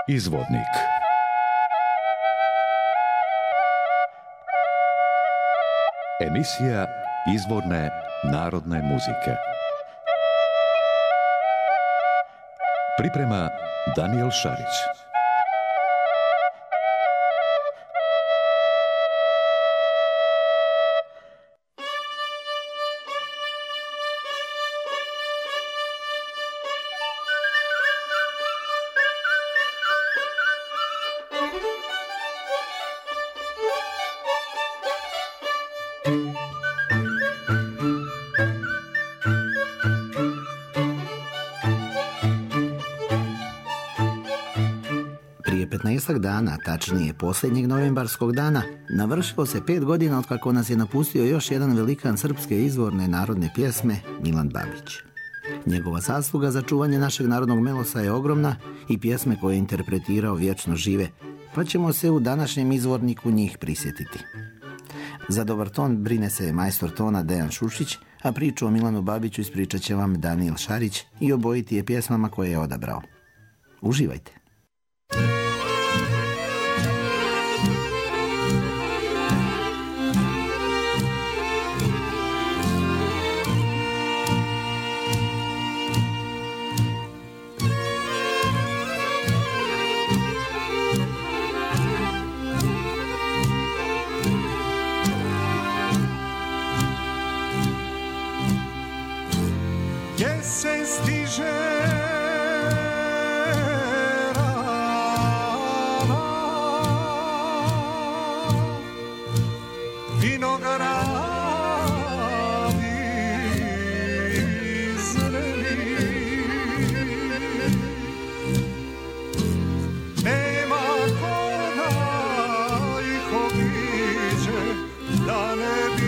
Izvodnik. Emisija izvorne narodne muzike. Priprema Daniel Šarić. Prije 15 dana, tačnije posljednjeg novembarskog dana, navršilo se 5 godina otkako nas je napustio još jedan velikan srpske izvorne narodne pjesme, Milan Babić. Njegova zasluga za čuvanje našeg narodnog melosa je ogromna i pjesme koje je interpretirao vječno žive, pa ćemo se u današnjem izvorniku njih prisjetiti. Za dobar ton brine se majstor tona Dejan Šušić, a priču o Milanu Babiću ispričat će vam Daniel Šarić i obojiti je pjesmama koje je odabrao. Uživajte! Jesen stiže rana, vinogradi zreli, nema koda ih obiđe da ne bi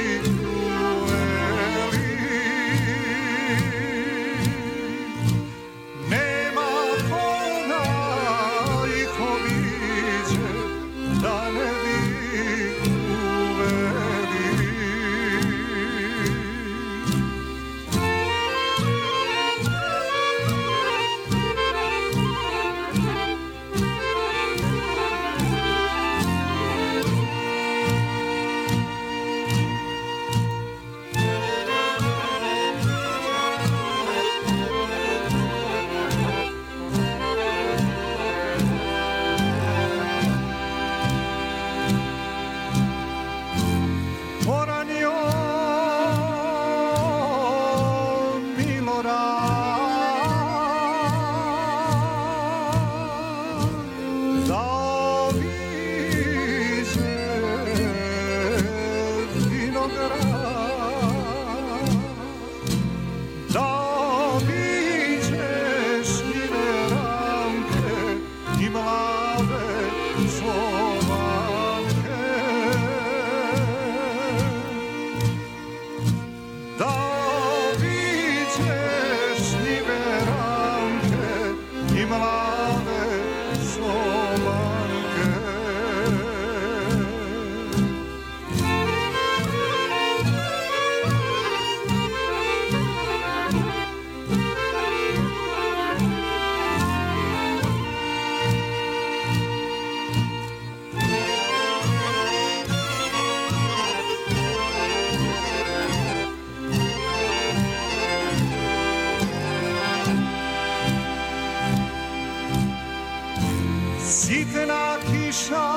sitna kiša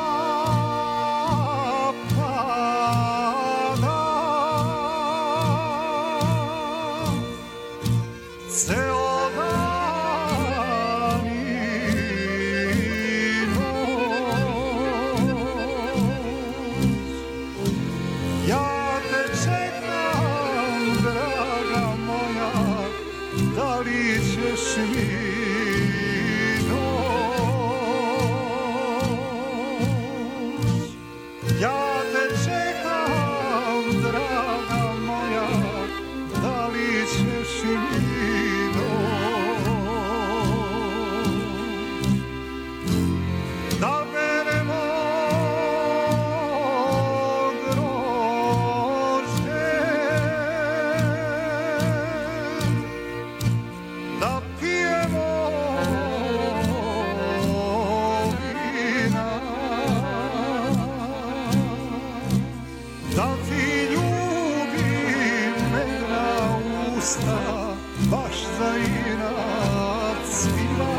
pada, ceo dan i noć. Ja te čekam, draga moja, da li ćeš mi da pijemo baš za inat svira.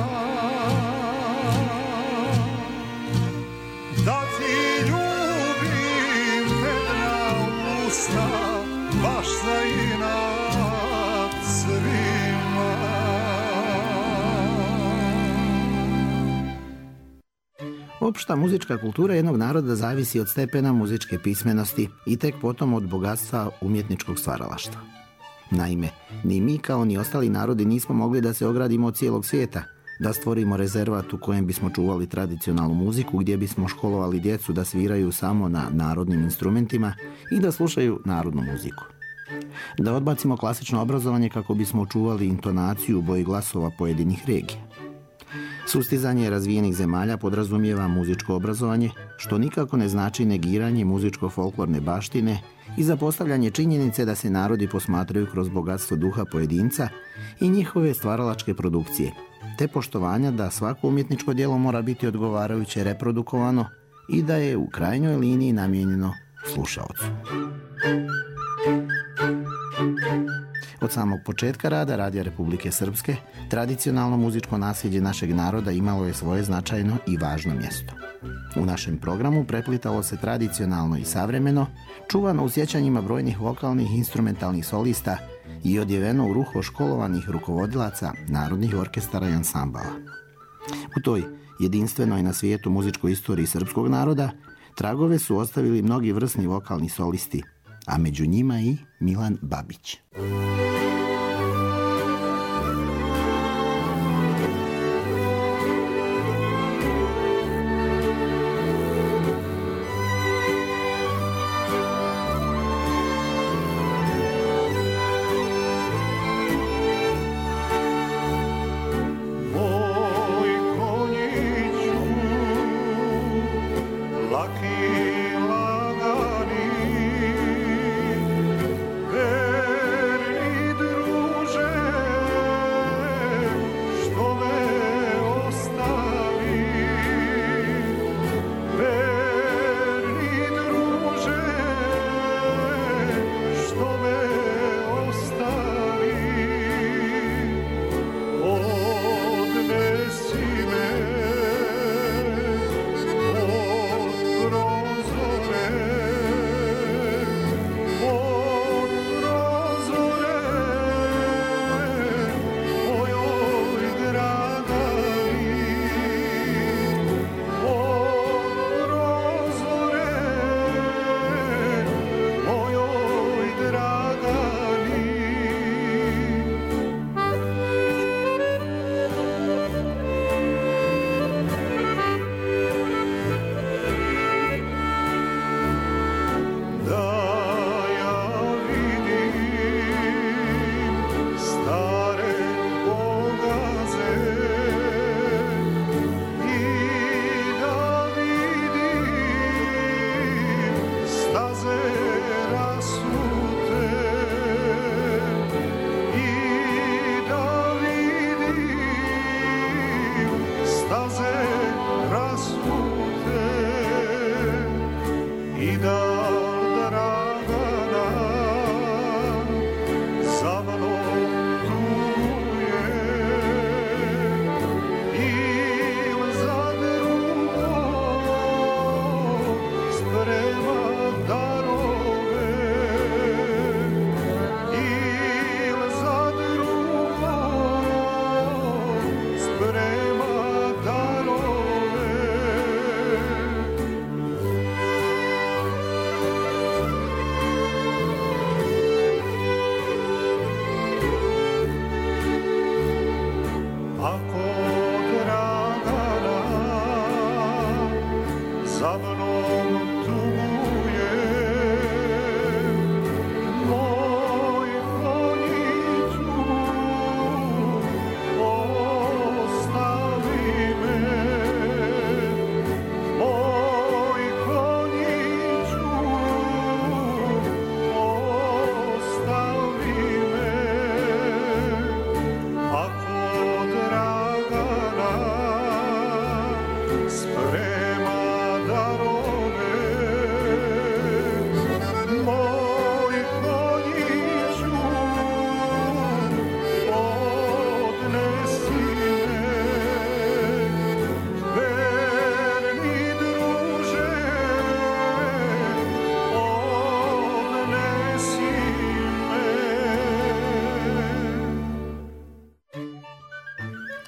Da ti ljubim medna usna, baš za inat svima. Opšta muzička kultura jednog naroda zavisi od stepena muzičke pismenosti i tek potom od bogatstva umjetničkog stvaralaštva. Naime, ni mi kao ni ostali narodi nismo mogli da se ogradimo od cijelog svijeta, da stvorimo rezervat u kojem bismo čuvali tradicionalnu muziku, gdje bismo školovali djecu da sviraju samo na narodnim instrumentima i da slušaju narodnu muziku. Da odbacimo klasično obrazovanje kako bismo očuvali intonaciju boji glasova pojedinih regija. Sustizanje razvijenih zemalja podrazumijeva muzičko obrazovanje, što nikako ne znači negiranje muzičko-folklorne baštine i zapostavljanje činjenice da se narodi posmatraju kroz bogatstvo duha pojedinca i njihove stvaralačke produkcije, te poštovanja da svako umjetničko djelo mora biti odgovarajuće reprodukovano i da je u krajnjoj liniji namijenjeno slušaocu. Od samog početka rada Radija Republike Srpske, tradicionalno muzičko nasljeđe našeg naroda imalo je svoje značajno i važno mjesto. U našem programu preplitalo se tradicionalno i savremeno, čuvano u sjećanjima brojnih vokalnih i instrumentalnih solista i odjeveno u ruho školovanih rukovodilaca narodnih orkestara i ansambala. U toj jedinstvenoj na svijetu muzičkoj istoriji srpskog naroda tragove su ostavili mnogi vrsni vokalni solisti, a među njima i Milan Babić. Laki lagani, verni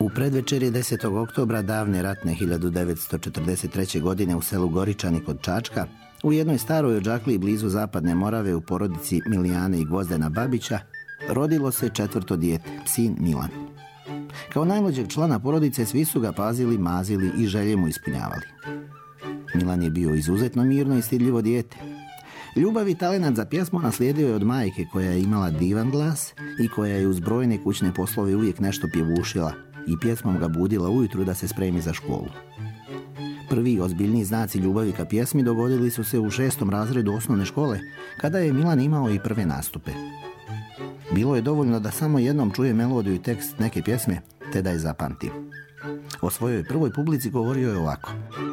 U predvečerje 10. oktobra davne ratne 1943. godine u selu Goričani kod Čačka, u jednoj staroj odžakliji blizu Zapadne Morave u porodici Milijane i Gvozdena Babića, rodilo se 4. dijete, sin Milan. Kao najmlađeg člana porodice svi su ga pazili, mazili i želje mu ispunjavali. Milan je bio izuzetno mirno i stidljivo dijete. Ljubav i talenat za pjesmu naslijedio je od majke koja je imala divan glas i koja je uz brojne kućne poslove uvijek nešto pjevušila i pjesmom ga budila ujutru da se spremi za školu. Prvi ozbiljniji znaci ljubavi ka pjesmi dogodili su se u 6. razredu osnovne škole, kada je Milan imao i prve nastupe. Bilo je dovoljno da samo jednom čuje melodiju i tekst neke pjesme, te da je zapamti. O svojoj prvoj publici govorio je ovako.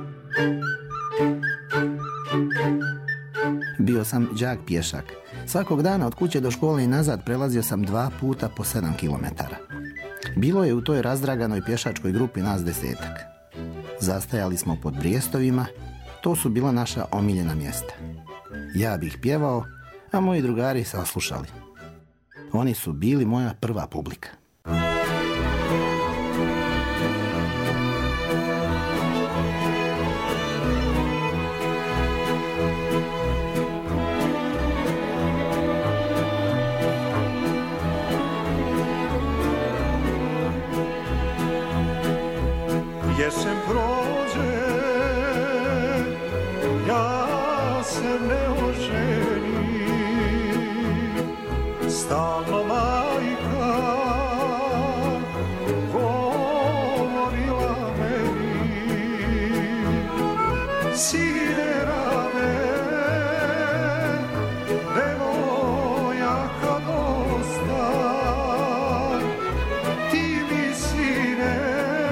Bio sam đak pješak. Svakog dana od kuće do škole i nazad prelazio sam 2 puta po 7 kilometara. Bilo je u toj razdraganoj pješačkoj grupi nas 10-ak. Zastajali smo pod Brijestovima, to su bila naša omiljena mjesta. Ja bih pjevao, a moji drugari saslušali. Oni su bili moja prva publika. Jesen prođe, ja se ne oženim, stalno majka govorila meni, sine rade, devojaka dosta, ti mi sine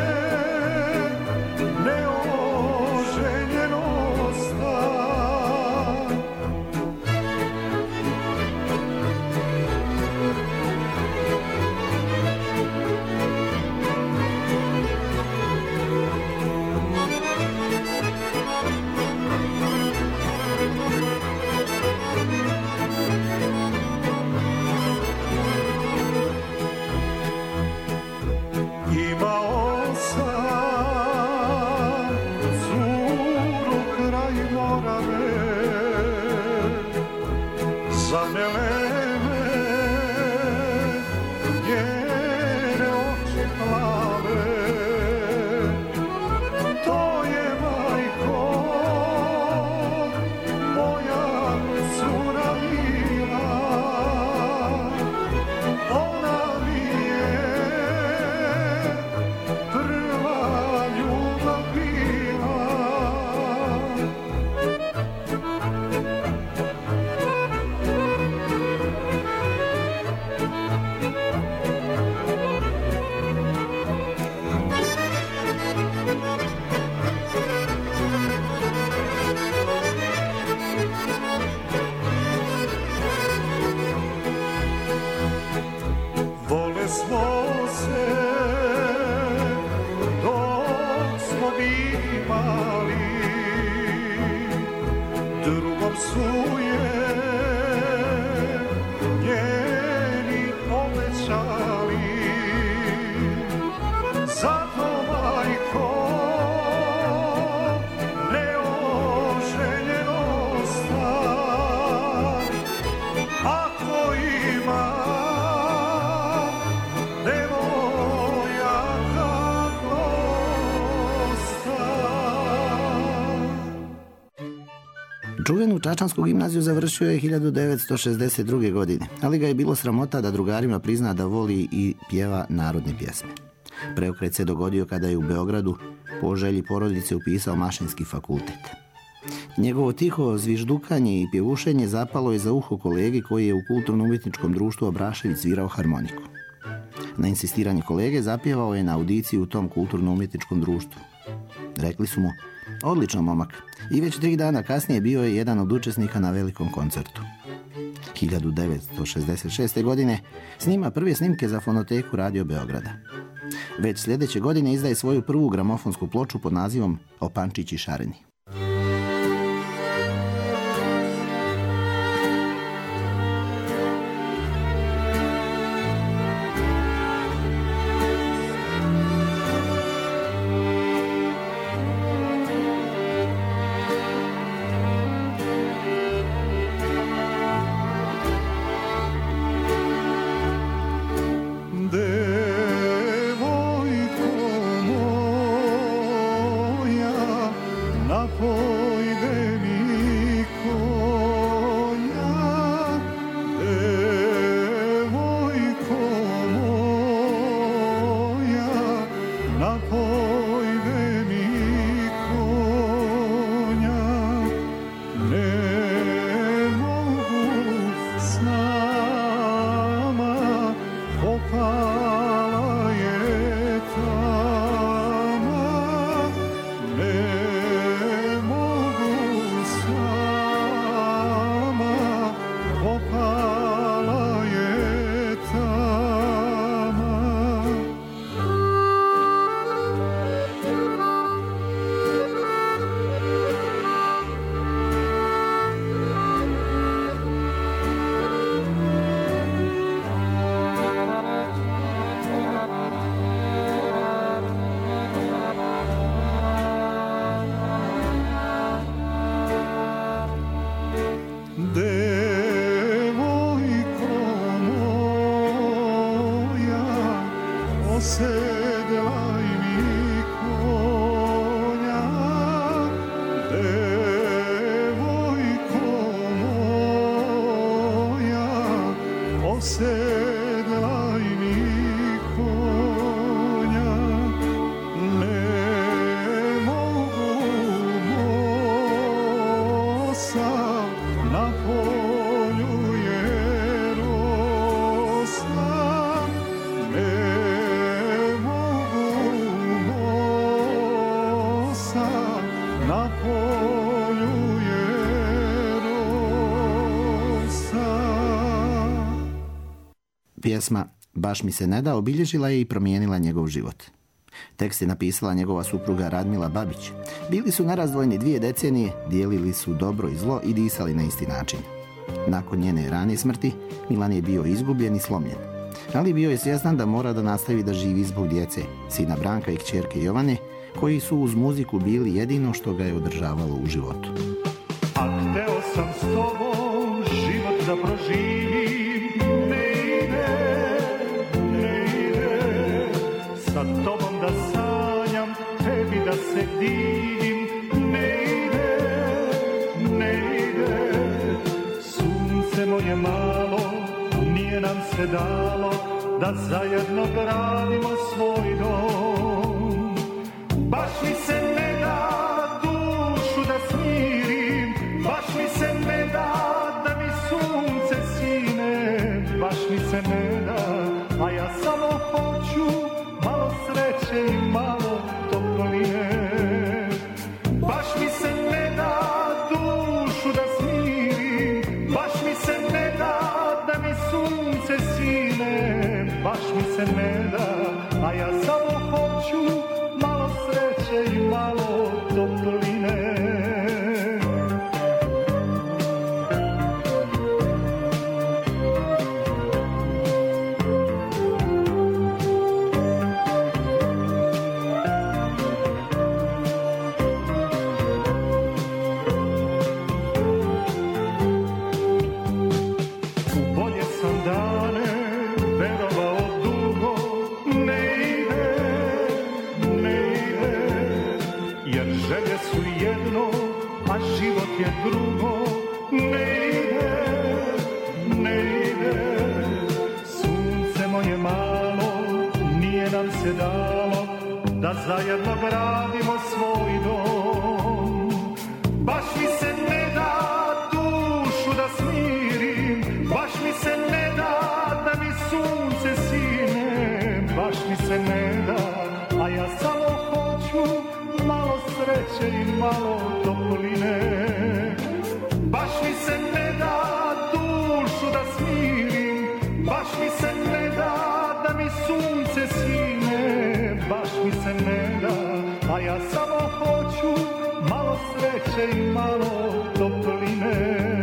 Čuvenu Čačansku gimnaziju završio je 1962. godine, ali ga je bilo sramota da drugarima prizna da voli i pjeva narodne pjesme. Preokret se dogodio kada je u Beogradu po želji porodice upisao Mašinski fakultet. Njegovo tiho zviždukanje i pjevušenje zapalo je za uho kolegi koji je u kulturno-umjetničkom društvu Abrašević svirao harmoniku. Na insistiranje kolege zapjevao je na audiciji u tom kulturno-umjetničkom društvu. Rekli su mu, odličan momak, i već 3 dana kasnije bio je jedan od učesnika na velikom koncertu. 1966. godine snima prve snimke za fonoteku Radio Beograda. Već sljedeće godine izdaje svoju prvu gramofonsku ploču pod nazivom O Pančići šareni. Osedlaj mi konja, devojko moja, osedlaj mi konja, ne mogu mosa na polju je rosa, ne mogu mosa na polju je rosa. Pjesma Baš mi se ne da obilježila je i promijenila njegov život. Tekst je napisala njegova supruga Radmila Babić. Bili su nerazdvojni 2 decenije, dijelili su dobro i zlo i disali na isti način. Nakon njene rane smrti, Milan je bio izgubljen i slomljen. Ali bio je svjestan da mora da nastavi da živi zbog djece, sina Branka i kćerke Jovane, koji su uz muziku bili jedino što ga je održavalo u životu. A hteo sam s tobom život da proživim, ne ide, sa tobom da sanjam, tebi da se divim, ne ide, sunce moje malo, nije nam se dalo da zajedno gradimo svoj dom. Baš mi se ne da dušu da smirim, baš mi se ne da da mi sunce sine, baš mi se ne da, a ja samo hoću malo sreće i malo topline. Baš mi se ne da dušu da smirim, baš mi se ne da da mi sunce sine, baš mi se ne da, a ja samo hoću malo sreće i malo topline. U bolje sam dane verovao dugo, ne ide, jer želje su jedno, a život je drugo, ne ide, sunce moje malo, nije nam se dalo da zajedno gradimo svoj dom. Baš mi se ne da dušu da smirim, baš mi se ne da da mi sunce sine, baš mi se ne da, a ja samo hoću malo sreće i malo topline. Baš mi se ne da dušu da smirim, baš mi se ne da da mi sunce sine, baš mi se ne da, a ja samo hoću malo sreće i malo topline.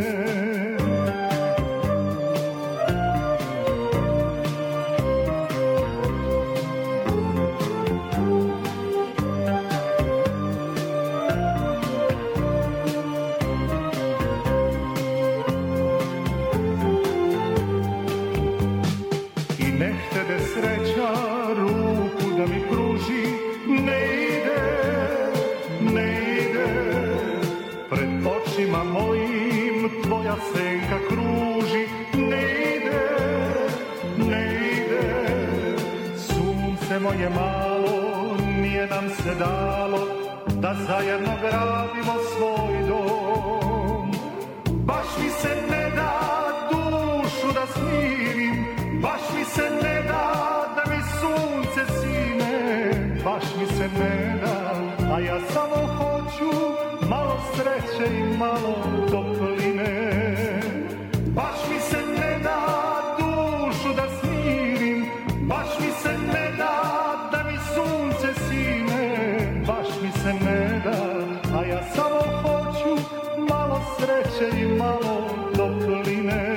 Sreća ruku da mi pruži, ne ide, pred očima mojim tvoja senka kruži, ne ide, sunce moje malo, nije nam se dalo da zajedno gradimo svoj dom. Baš mi se ne da dušu da smirim, baš mi se ne da da mi sunce sine, baš mi se ne da, a ja samo hoću malo sreće i malo topline. Baš mi se ne da dušu da smirim, baš mi se ne da da mi sunce sine, baš mi se ne da, a ja samo hoću malo sreće i malo topline.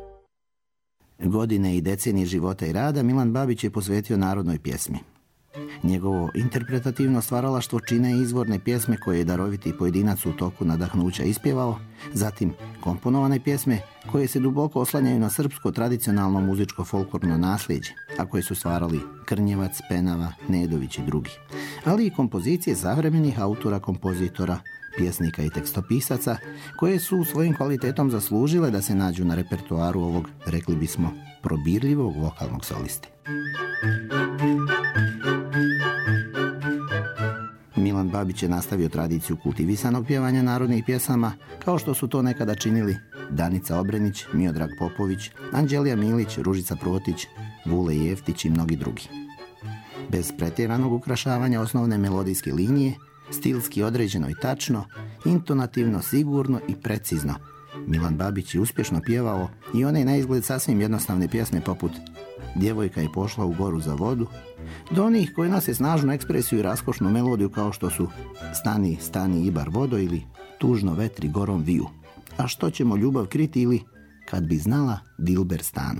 Godine i decenije života i rada Milan Babić je posvetio narodnoj pjesmi. Njegovo interpretativno stvaralaštvo čine izvorne pjesme koje je daroviti pojedinac u toku nadahnuća ispjevao, zatim komponovane pjesme koje se duboko oslanjaju na srpsko tradicionalno muzičko folklorno nasljeđe, a koje su stvarali Krnjevac, Penava, Nedović i drugi, ali i kompozicije savremenih autora, kompozitora, pjesnika i tekstopisaca koje su svojim kvalitetom zaslužile da se nađu na repertoaru ovog, rekli bismo, probirljivog vokalnog solisti. Milan Babić je nastavio tradiciju kultivisanog pjevanja narodnih pjesama, kao što su to nekada činili Danica Obrenić, Miodrag Popović, Anđelija Milić, Ružica Protić, Vule Jeftić i mnogi drugi. Bez pretjeranog ukrašavanja osnovne melodijske linije, stilski određeno i tačno, intonativno, sigurno i precizno, Milan Babić je uspješno pjevao i one na izgled sasvim jednostavne pjesme poput Djevojka je pošla u goru za vodu, do onih koji nose snažnu ekspresiju i raskošnu melodiju kao što su Stani, stani Ibar vodo ili Tužno vetri gorom viju, a što ćemo ljubav kriti ili Kad bi znala Dilber stanu.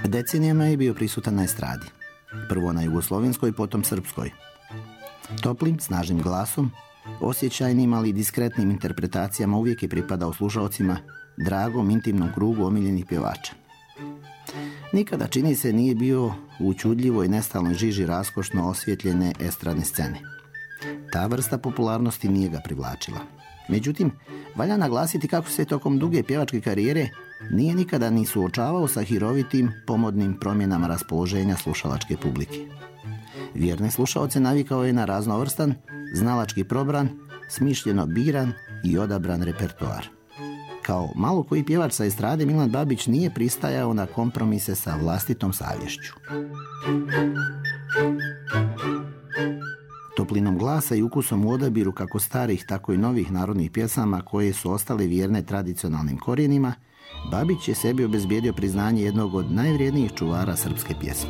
Decenijama je bio prisutan na estradi. Prvo na jugoslovenskoj, potom srpskoj. Toplim, snažnim glasom, osjećajnim, ali diskretnim interpretacijama uvijek je pripadao slušaocima, dragom, intimnom krugu omiljenih pjevača. Nikada, čini se, nije bio u čudljivoj, nestalnoj žiži raskošno osvjetljene estradne scene. Ta vrsta popularnosti nije ga privlačila. Međutim, valja naglasiti kako se tokom duge pjevačke karijere nije nikada ni suočavao sa hirovitim, pomodnim promjenama raspoloženja slušalačke publike. Vjerne slušaoce navikao je na raznovrstan, znalački probran, smišljeno biran i odabran repertoar. Kao malo koji pjevač sa estrade, Milan Babić nije pristajao na kompromise sa vlastitom savješću. Toplinom glasa i ukusom u odabiru kako starih, tako i novih narodnih pjesama koje su ostale vjerne tradicionalnim korijenima, Babić je sebi obezbijedio priznanje jednog od najvrijednijih čuvara srpske pjesme.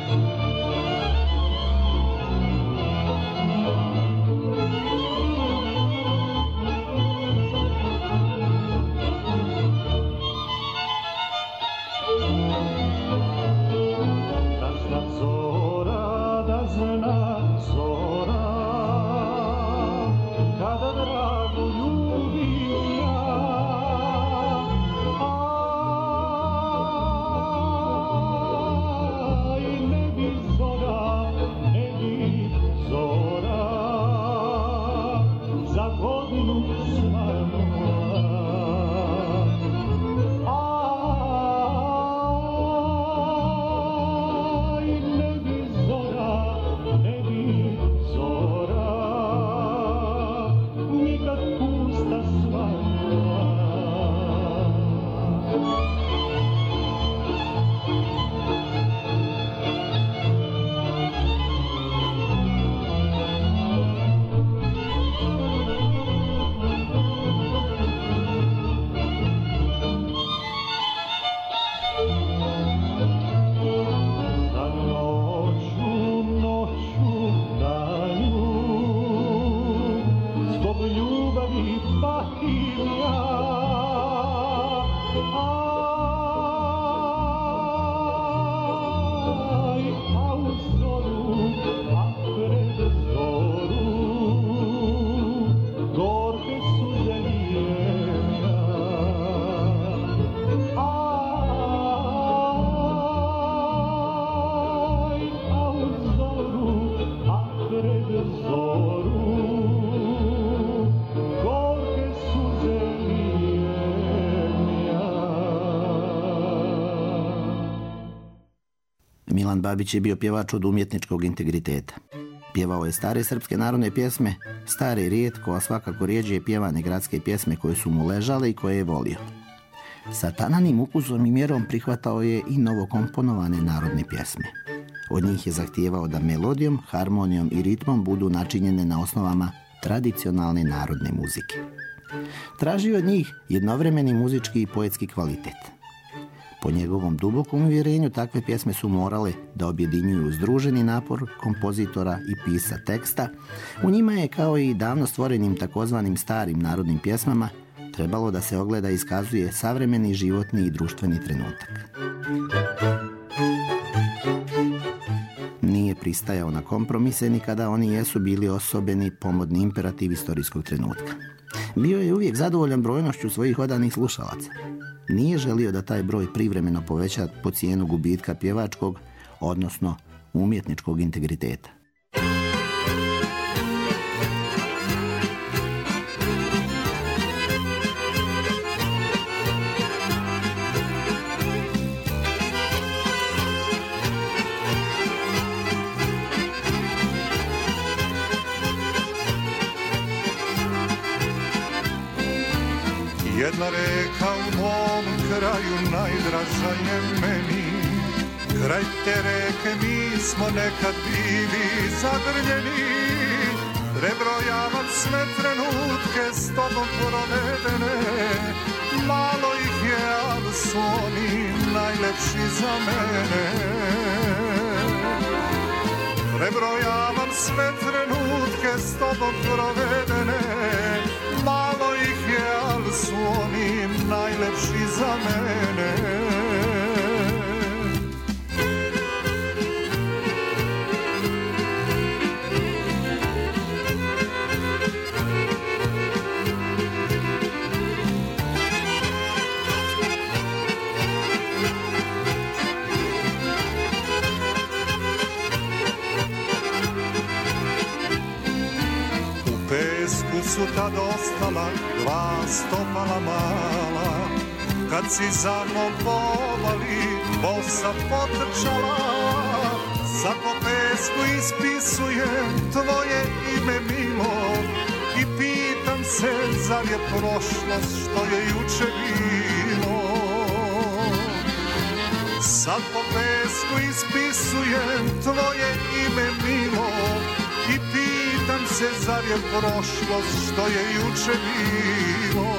Milan Babić je bio pjevač od umjetničkog integriteta. Pjevao je stare srpske narodne pjesme, stare rijetko, a svakako rjeđe pjevane gradske pjesme koje su mu ležale i koje je volio. Sa tananim ukusom i mjerom prihvatao je i novokomponovane narodne pjesme. Od njih je zahtijevao da melodijom, harmonijom i ritmom budu načinjene na osnovama tradicionalne narodne muzike. Tražio od njih jednovremeni muzički i poetski kvalitet. Po njegovom dubokom uvjerenju, takve pjesme su morale da objedinjuju združeni napor kompozitora i pisa teksta. U njima je, kao i davno stvorenim takozvanim starim narodnim pjesmama, trebalo da se ogleda i iskazuje savremeni životni i društveni trenutak. Nije pristajao na kompromise ni kada oni jesu bili osobeni pomodni imperativ istorijskog trenutka. Bio je uvijek zadovoljan brojnošću svojih odanih slušalaca. Nije želio da taj broj privremeno poveća po cijenu gubitka pjevačkog, odnosno umjetničkog integriteta. Jedna reka u mom kraju najdraža je meni, kraj te reke mi smo nekad bili zagrljeni. Prebrojavam sve trenutke s tobom provedene, malo ih je, ali su oni najlepši za mene. Prebrojavam sve trenutke s tobom provedene, malo ih je, ali su oni najlepši za mene. su tad ostala dva stopala mala. Kad si za mnom povali, bosa potrčala, sad po pesmu ispisujem tvoje ime milo i pitam se zar je prošlost što je juče bilo. Sad po pesmu ispisujem tvoje ime milo i pitam se zar je prošlost što je juče bilo.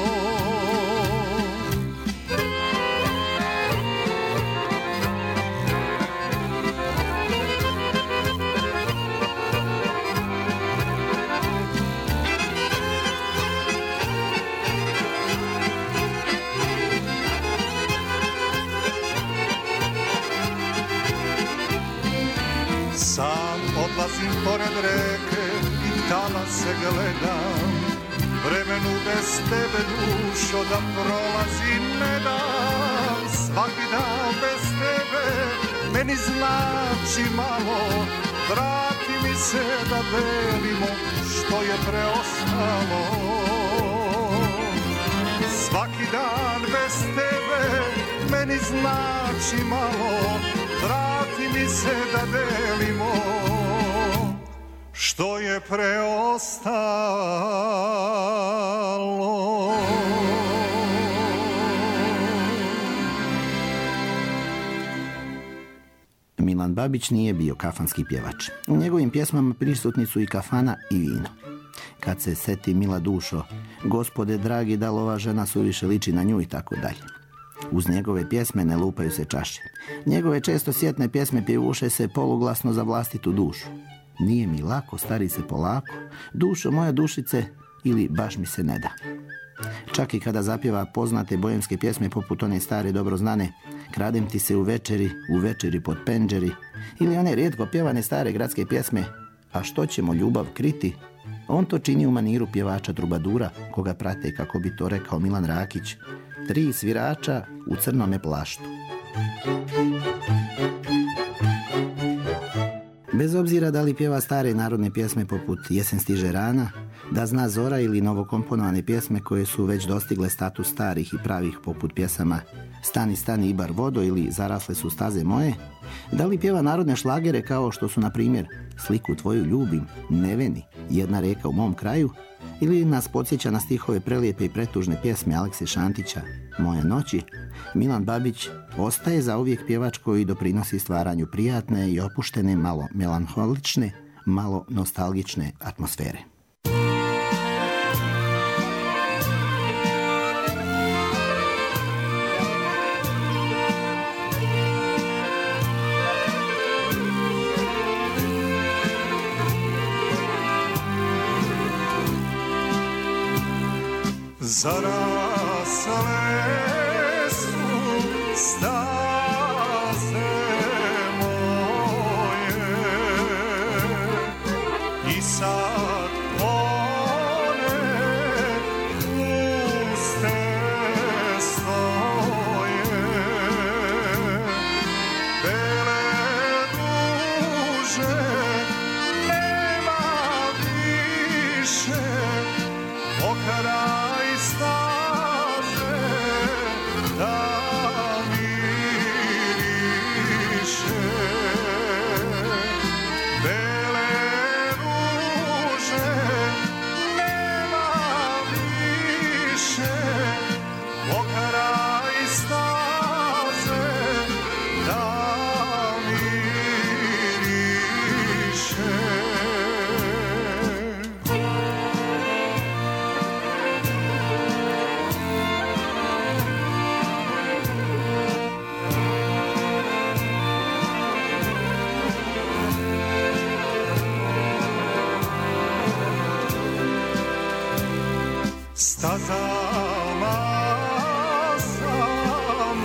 Sam odlazim pored reke i tala se gledam, vremenu bez tebe dušo da prolazi ne dam. Svaki dan bez tebe meni znači malo, vrati mi se da delimo što je preostalo. Svaki dan bez tebe meni znači malo, vrati mi se da delimo što je preostalo. Milan Babić nije bio kafanski pjevač. U njegovim pjesmama prisutni su i kafana i vino. Kad se seti mila dušo, gospode dragi, da li ova žena suviše liči na nju i tako dalje. Uz njegove pjesme ne lupaju se čaše. Njegove često sjetne pjesme pjevuše se poluglasno za vlastitu dušu. Nije mi lako, stari se polako, dušo moja dušice, ili baš mi se ne da. Čak i kada zapjeva poznate bojemske pjesme poput one stare dobro znane Kradem ti se u večeri pod penđeri, ili one rijetko pjevane stare gradske pjesme A što ćemo ljubav kriti, on to čini u maniru pjevača trubadura, koga prate, kako bi to rekao Milan Rakić, 3 svirača u crnome plaštu. Bez obzira da li pjeva stare narodne pjesme poput Jesen stiže rana, Da zna zora ili novokomponovane pjesme koje su već dostigle status starih i pravih poput pjesama Stani, stani Ibar vodo ili Zarasle su staze moje, da li pjeva narodne šlagere kao što su na primjer Sliku tvoju ljubim, Neveni, Jedna reka u mom kraju, ili nas podsjeća na stihove prelijepe i pretužne pjesme Alekse Šantića Moje noći, Milan Babić ostaje zauvijek pjevač koji doprinosi stvaranju prijatne i opuštene, malo melanholične, malo nostalgične atmosfere. Zarasle su staze moje i sad one puste stoje, bele duže nema više okara staze da miriše, bele ruže nema više, okaraj staze da miriše. Stazama sam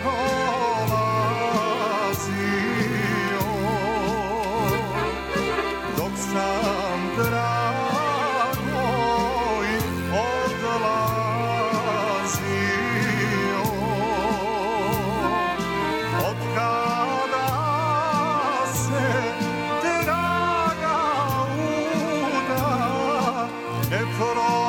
prolazio, dok sam dragoj odlazio. Od kada se draga uda ne prolazio,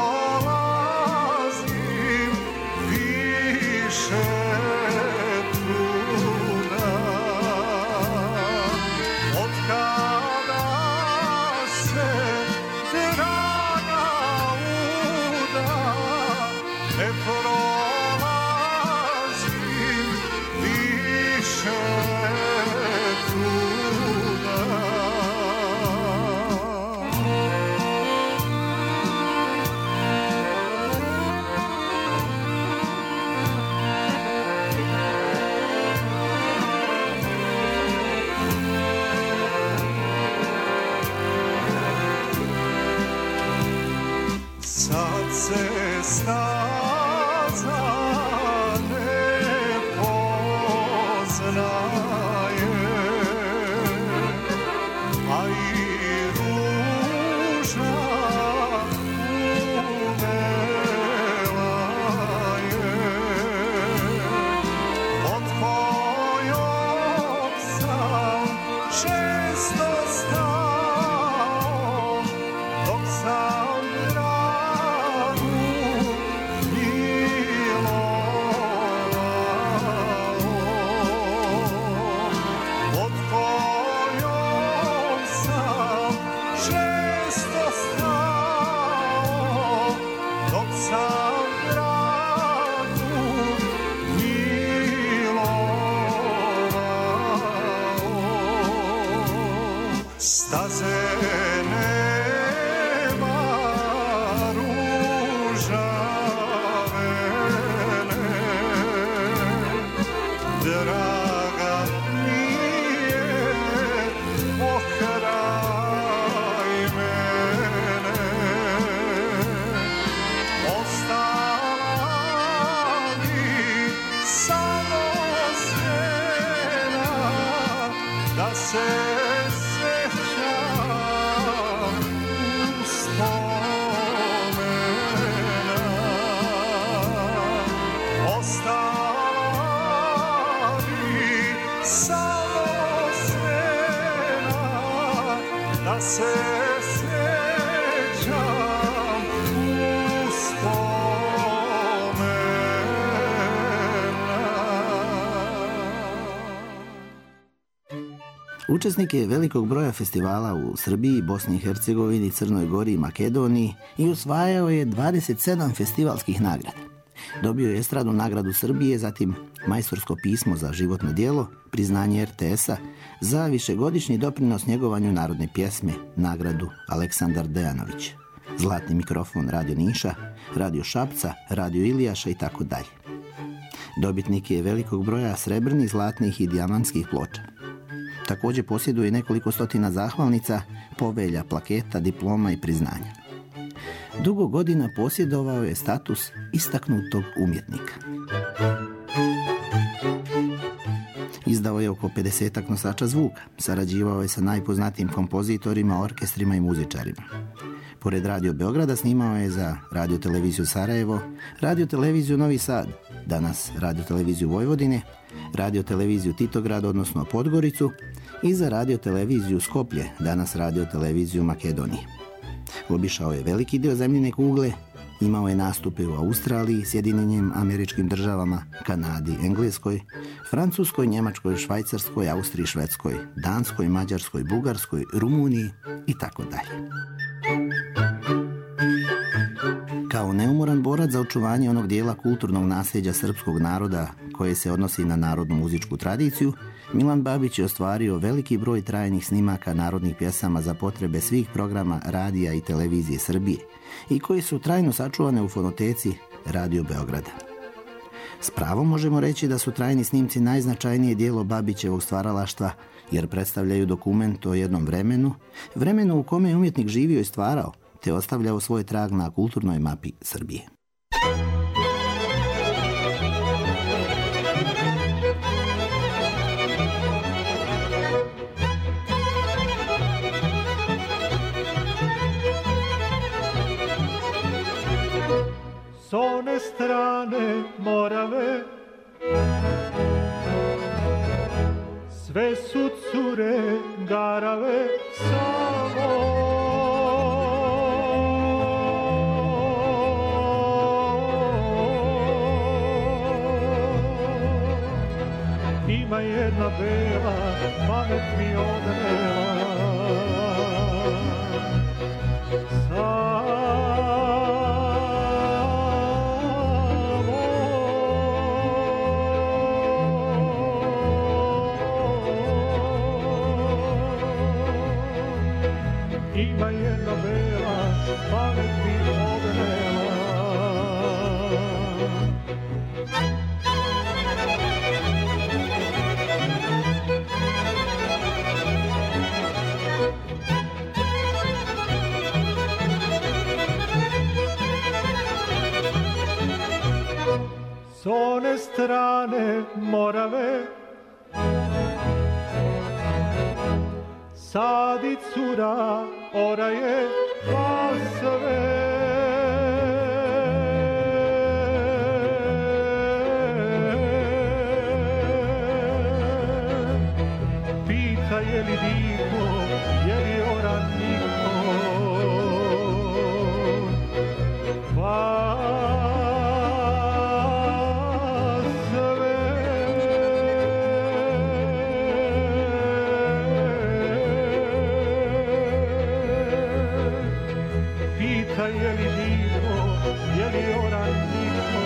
često stao, dok sam dragu milovao. Pod kojom sam često stao, dok sam dragu milovao. Staze nema ružavene, draga mi je pokraj mene. Ostala mi samo žena da se sećam uspomena. Ostala mi samo žena da se sećam Učesnike velikog broja festivala u Srbiji, Bosni i Hercegovini, Crnoj Gori i Makedoniji i osvajao je 27 festivalskih nagrada. Dobio je estradnu nagradu Srbije, zatim majstorsko pismo za životno djelo, priznanje RTS-a za višegodišnji doprinos njegovanju narodne pjesme, nagradu Aleksandar Dejanović, zlatni mikrofon Radio Niša, Radio Šapca, Radio Ilijaša i tako dalje. Dobitnik je velikog broja srebrnih, zlatnih i dijamantskih ploča. Također posjeduje nekoliko stotina zahvalnica, povelja, plaketa, diploma i priznanja. Dugo godina posjedovao je status istaknutog umjetnika. Izdao je oko 50-ak nosača zvuka, sarađivao je sa najpoznatijim kompozitorima, orkestrima i muzičarima. Pored Radio Beograda snimao je za Radio televiziju Sarajevo, Radio televiziju Novi Sad, danas Radio televiziju Vojvodine, Radio televiziju Titograd, odnosno Podgoricu, i za Radio televiziju Skoplje, danas Radio televiziju Makedonije. Obišao je veliki dio zemljine kugle, imao je nastupe u Australiji, Sjedinjenim Američkim Državama, Kanadi, Engleskoj, Francuskoj, Njemačkoj, Švajcarskoj, Austriji, Švedskoj, Danskoj, Mađarskoj, Bugarskoj, Rumuniji i tako dalje. Kao neumoran borac za očuvanje onog dijela kulturnog nasljeđa srpskog naroda koje se odnosi na narodnu muzičku tradiciju, Milan Babić je ostvario veliki broj trajnih snimaka narodnih pjesama za potrebe svih programa radija i televizije Srbije i koji su trajno sačuvane u fonoteci Radio Beograda. S pravom možemo reći da su trajni snimci najznačajnije dijelo Babićevog stvaralaštva, jer predstavljaju dokument o jednom vremenu u kome je umjetnik živio i stvarao, te ostavljao svoj trag na kulturnoj mapi Srbije. S one strane Morave sve su cure garave samo. Ima jedna bela, pamet mi odnela, ima jedna bela, pamet mi odnela. S one strane Morave sadi cura, oraje pasove. Pita je li diko, je li oran niko, pa sve pita je li diko, je li oran niko.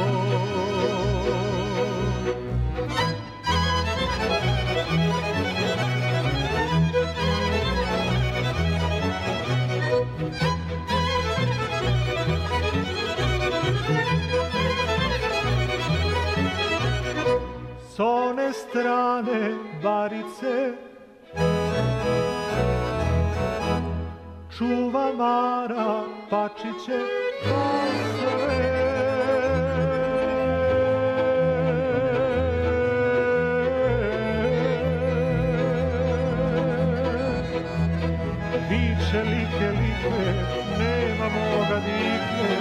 S one strane Barice čuva Mara Pačiće pasove. Viče like, like, nema moga dike,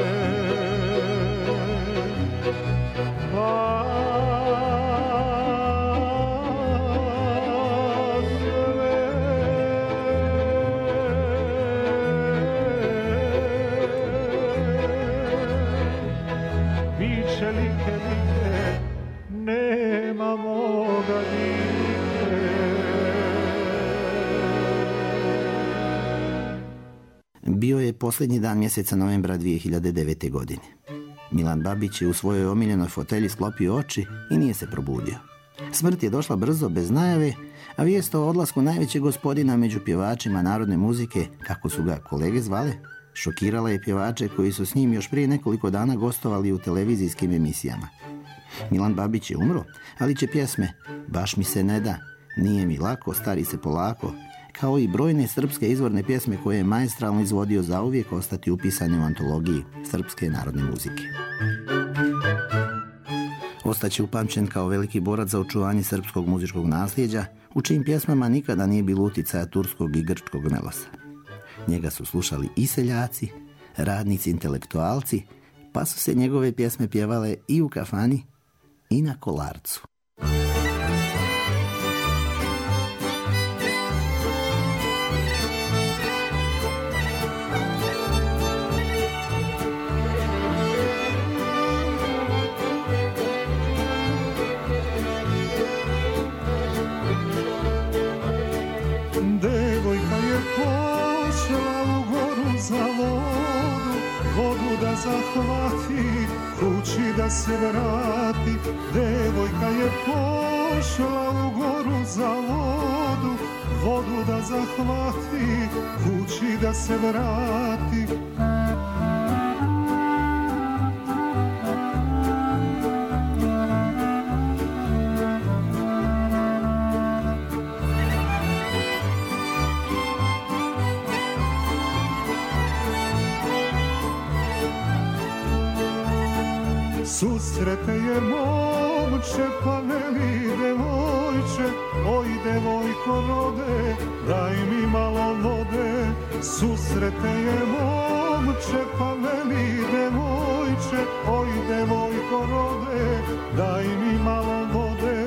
nema moga dike. Bio je posljednji dan mjeseca novembra 2009. godine. Milan Babić je u svojoj omiljenoj fotelji sklopio oči i nije se probudio. Smrt je došla brzo, bez najave, a vijest o odlasku najvećeg gospodina među pjevačima narodne muzike, kako su ga kolege zvale, šokirala je pjevače koji su s njim još prije nekoliko dana gostovali u televizijskim emisijama. Milan Babić je umro, ali će pjesme Baš mi se ne da, Nije mi lako, Stari se polako, kao i brojne srpske izvorne pjesme koje je maestralno izvodio, zauvijek ostati upisane u antologiji srpske narodne muzike. Ostaće upamćen kao veliki borac za očuvanje srpskog muzičkog nasljeđa, u čijim pjesmama nikada nije bilo uticaja turskog i grčkog melosa. Njega su slušali i seljaci, radnici, intelektualci, pa su se njegove pjesme pjevale i u kafani i na kolarcu. Devojka je pošla u goru za vodu, vodu da zahvati, kući da se vrati. Devojka je pošla u goru za vodu, vodu da zahvati, kući da se vrati. Susrete je momče, pa veli devojče, oj devojko rode, daj mi malo vode. Susrete je momče, pa veli devojče, oj devojko rode, daj mi malo vode.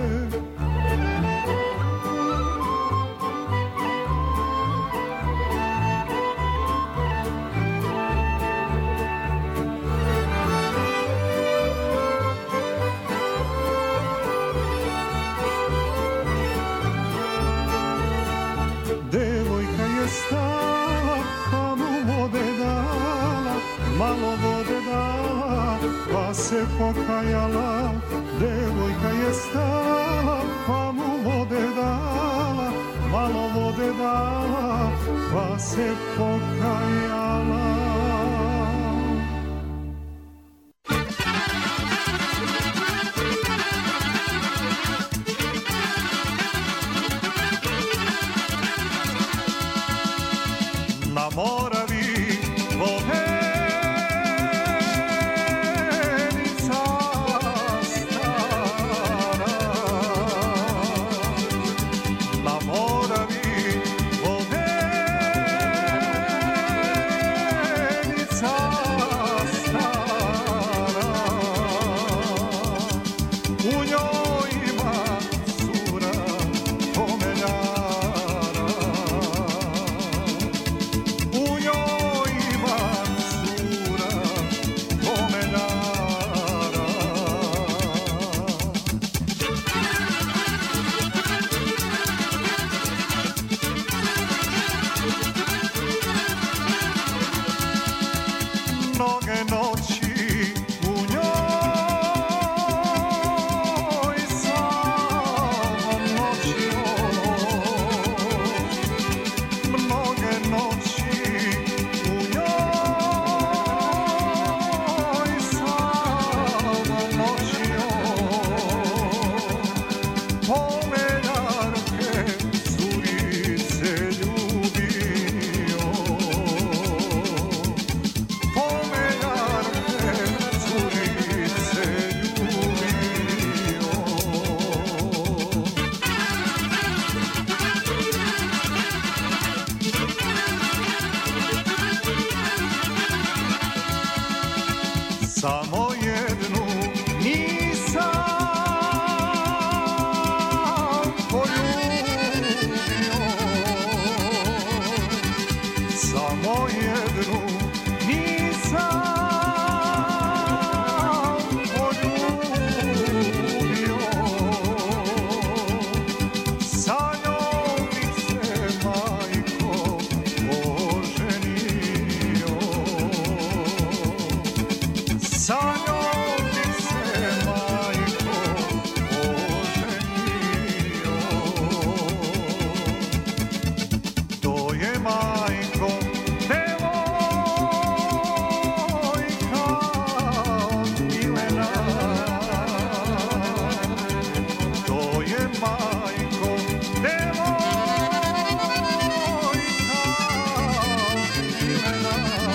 Devojka je stala, pa mu vode dala, malo vode dala, pa se pokajala. Devojka je stala, pa mu vode dala, malo vode dala, pa se pokajala. Na Moravi vodenica stara, na Moravi vodenica samo jednu nisam poljubio, samo jednu nisam poljubio, sa njom bi se majko oženio, sa njom bi se majko oženio. To je majko devojka milena, to je majko devojka milena.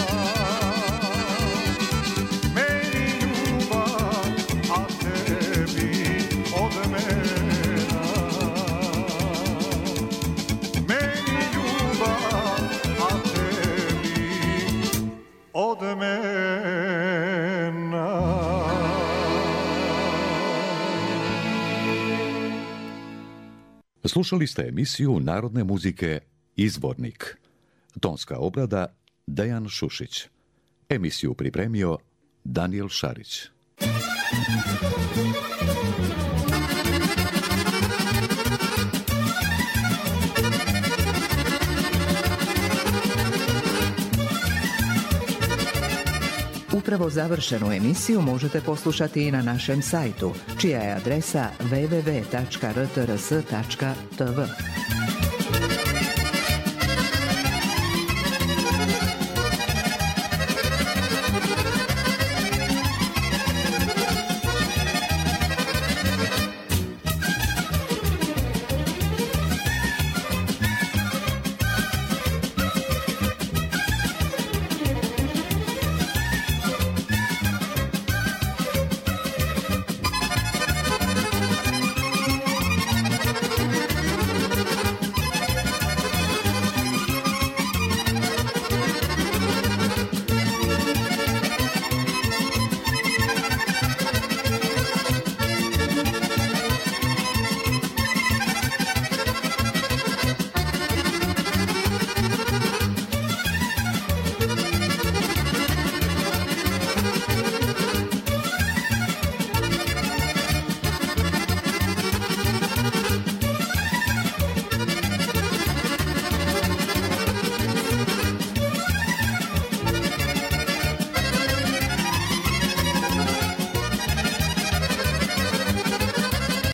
Meni ljubav, a tebi od mena. Meni ljubav, a tebi od mena. Slušali ste emisiju narodne muzike Izvornik. Tonska obrada Dejan Šušić. Emisiju pripremio Daniel Šarić. Upravo završenu emisiju možete poslušati i na našem sajtu, čija je adresa www.rtrs.tv.